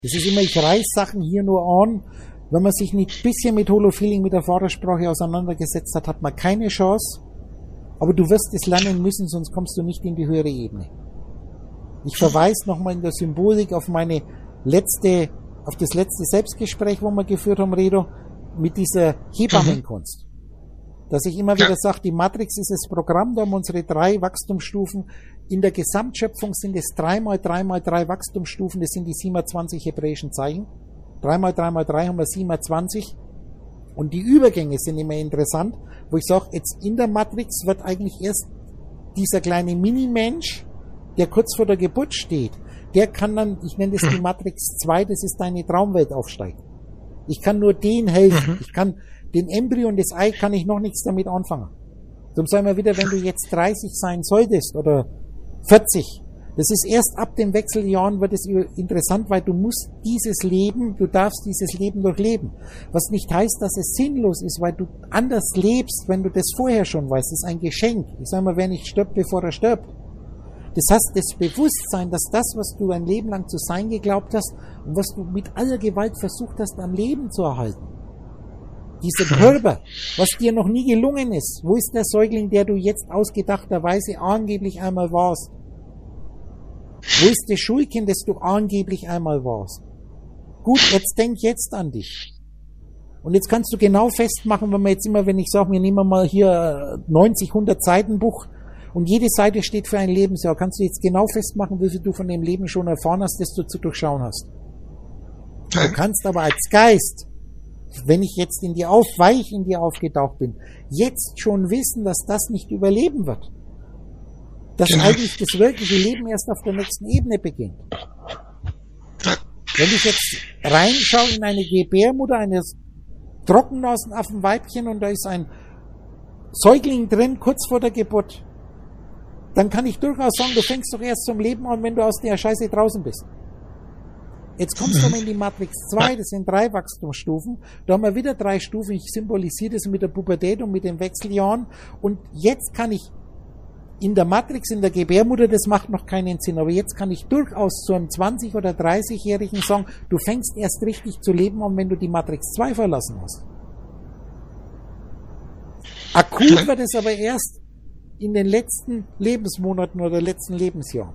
Das ist immer, ich reiß Sachen hier nur an. Wenn man sich nicht ein bisschen mit Holofeeling, mit der Vatersprache auseinandergesetzt hat, hat man keine Chance. Aber du wirst es lernen müssen, sonst kommst du nicht in die höhere Ebene. Ich verweise nochmal in der Symbolik auf auf das letzte Selbstgespräch, wo wir geführt haben, Redo, mit dieser Hebammenkunst. Dass ich immer wieder sage, die Matrix ist das Programm, da haben unsere 3 Wachstumsstufen. In der Gesamtschöpfung sind es 3 mal 3 mal 3 Wachstumsstufen, das sind die 27 hebräischen Zeichen. 3 mal 3 mal 3 haben wir 27. Und die Übergänge sind immer interessant, wo ich sage, jetzt in der Matrix wird eigentlich erst dieser kleine Mini-Mensch, der kurz vor der Geburt steht, der kann dann, ich nenne das die Matrix 2, das ist deine Traumwelt aufsteigen. Ich kann nur denen helfen. Ich kann den Embryo und das Ei kann ich noch nichts damit anfangen. Darum sagen wir wieder, wenn du jetzt 30 sein solltest oder 40, das ist erst ab den Wechseljahren wird es interessant, weil du darfst dieses Leben durchleben. Was nicht heißt, dass es sinnlos ist, weil du anders lebst, wenn du das vorher schon weißt. Das ist ein Geschenk. Ich sage mal, wer nicht stirbt, bevor er stirbt. Das heißt, das Bewusstsein, dass das, was du ein Leben lang zu sein geglaubt hast und was du mit aller Gewalt versucht hast, am Leben zu erhalten. Dieser Körper, was dir noch nie gelungen ist. Wo ist der Säugling, der du jetzt ausgedachterweise angeblich einmal warst? Wo ist das Schulkind, das du angeblich einmal warst? Gut, jetzt denk jetzt an dich. Und jetzt kannst du genau festmachen, wenn ich sage, wir nehmen mal hier 90, 100 Seiten Buch und jede Seite steht für ein Lebensjahr, kannst du jetzt genau festmachen, wie viel du von dem Leben schon erfahren hast, das du zu durchschauen hast. Du kannst aber als Geist, wenn ich jetzt weil ich in dir aufgetaucht bin, jetzt schon wissen, dass das nicht überleben wird. Dass eigentlich das wirkliche Leben erst auf der nächsten Ebene beginnt. Wenn ich jetzt reinschaue in eine Gebärmutter eines Trockennasenaffenweibchen und da ist ein Säugling drin, kurz vor der Geburt, dann kann ich durchaus sagen, du fängst doch erst zum Leben an, wenn du aus der Scheiße draußen bist. Jetzt kommst du mal in die Matrix 2, das sind 3 Wachstumsstufen, da haben wir wieder 3 Stufen, ich symbolisiere das mit der Pubertät und mit den Wechseljahren und jetzt kann ich in der Matrix, in der Gebärmutter, das macht noch keinen Sinn, aber jetzt kann ich durchaus zu einem 20- oder 30-Jährigen sagen, du fängst erst richtig zu leben an, wenn du die Matrix 2 verlassen hast. Akut wird es aber erst in den letzten Lebensmonaten oder letzten Lebensjahren.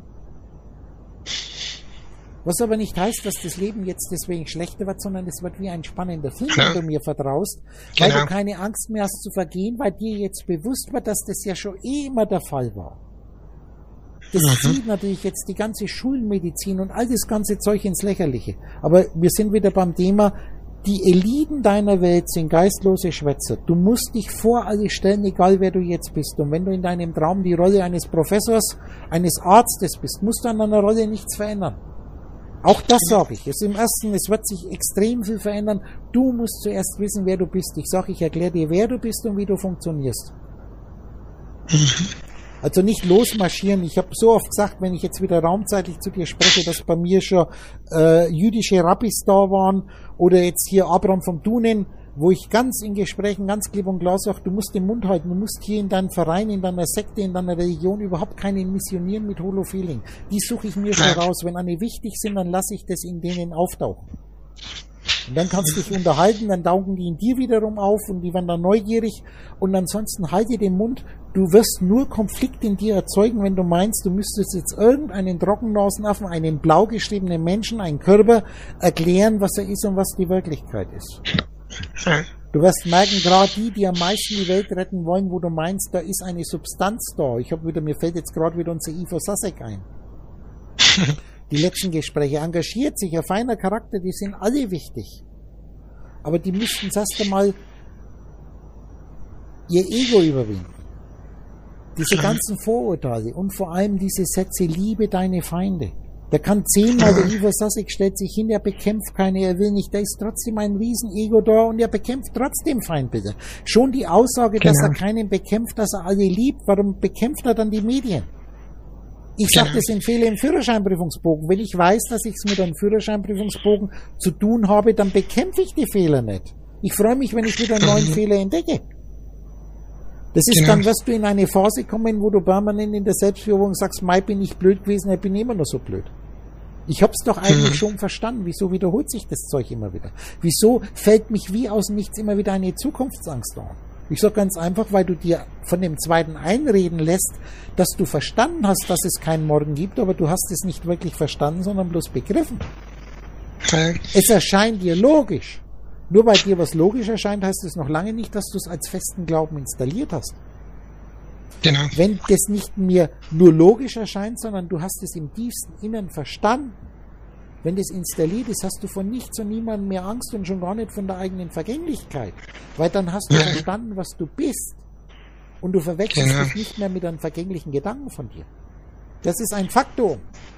Was aber nicht heißt, dass das Leben jetzt deswegen schlechter wird, sondern es wird wie ein spannender Film, wenn du mir vertraust, weil du keine Angst mehr hast zu vergehen, weil dir jetzt bewusst wird, dass das ja schon immer der Fall war. Das zieht natürlich jetzt die ganze Schulmedizin und all das ganze Zeug ins Lächerliche. Aber wir sind wieder beim Thema, die Eliten deiner Welt sind geistlose Schwätzer. Du musst dich vor alle stellen, egal wer du jetzt bist. Und wenn du in deinem Traum die Rolle eines Professors, eines Arztes bist, musst du an deiner Rolle nichts verändern. Auch das sage ich. Es wird sich extrem viel verändern. Du musst zuerst wissen, wer du bist. Ich erkläre dir, wer du bist und wie du funktionierst. Also nicht losmarschieren. Ich habe so oft gesagt, wenn ich jetzt wieder raumzeitlich zu dir spreche, dass bei mir schon jüdische Rabbis da waren oder jetzt hier Abraham vom Dunen, wo ich ganz in Gesprächen ganz klipp und klar sage, du musst den Mund halten, du musst hier in deinem Verein, in deiner Sekte, in deiner Religion überhaupt keinen missionieren mit Holofeeling. Die suche ich mir schon raus. Wenn eine wichtig sind, dann lasse ich das in denen auftauchen. Und dann kannst du dich unterhalten, dann tauchen die in dir wiederum auf und die werden dann neugierig und ansonsten halte den Mund. Du wirst nur Konflikt in dir erzeugen, wenn du meinst, du müsstest jetzt irgendeinen Trockennasenaffen, einen blau geschriebenen Menschen, einen Körper erklären, was er ist und was die Wirklichkeit ist. Du wirst merken, gerade die am meisten die Welt retten wollen, wo du meinst, da ist eine Substanz da. Mir fällt jetzt gerade wieder unser Ivo Sasek ein. Die letzten Gespräche, engagiert sich, ein feiner Charakter, die sind alle wichtig. Aber die müssten erst einmal ihr Ego überwinden. Diese ganzen Vorurteile und vor allem diese Sätze, liebe deine Feinde. Der kann 10-mal, der Ivo Sasek stellt sich hin, er bekämpft keine, er will nicht, da ist trotzdem ein Riesen-Ego da und er bekämpft trotzdem Feindbilder. Schon die Aussage, dass er keinen bekämpft, dass er alle liebt, warum bekämpft er dann die Medien? Ich sage, das sind Fehler im Führerscheinprüfungsbogen. Wenn ich weiß, dass ich es mit einem Führerscheinprüfungsbogen zu tun habe, dann bekämpfe ich die Fehler nicht. Ich freue mich, wenn ich wieder einen neuen Fehler entdecke. Das ist dann, wirst du in eine Phase kommen, wo du permanent in der Selbstführung sagst, Mai bin ich blöd gewesen, ich bin immer noch so blöd. Ich hab's doch eigentlich schon verstanden. Wieso wiederholt sich das Zeug immer wieder? Wieso fällt mich wie aus dem Nichts immer wieder eine Zukunftsangst an? Ich sag ganz einfach, weil du dir von dem Zweiten einreden lässt, dass du verstanden hast, dass es keinen Morgen gibt, aber du hast es nicht wirklich verstanden, sondern bloß begriffen. Es erscheint dir logisch. Nur weil dir was logisch erscheint, heißt es noch lange nicht, dass du es als festen Glauben installiert hast. Genau. Wenn das nicht mir nur logisch erscheint, sondern du hast es im tiefsten Innern verstanden, wenn das installiert ist, hast du von nichts und niemandem mehr Angst und schon gar nicht von der eigenen Vergänglichkeit. Weil dann hast du verstanden, was du bist. Und du verwechselst dich nicht mehr mit einem vergänglichen Gedanken von dir. Das ist ein Faktum.